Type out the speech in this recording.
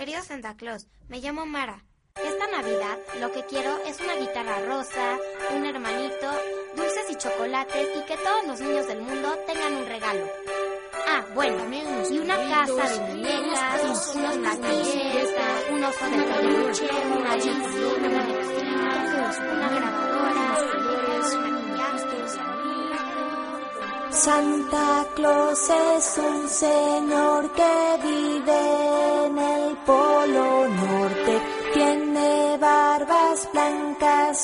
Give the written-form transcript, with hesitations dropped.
Querido Santa Claus, me llamo Mara. Esta Navidad lo que quiero es una guitarra rosa, un hermanito, dulces y chocolates y que todos los niños del mundo tengan un regalo. Ah, bueno, y una casa de muñecas, unos patines, un oso de peluche, una bicicleta, una grabadora, maquillajes. Santa Claus es un señor que vive en el Polo Norte. Tiene barbas blancas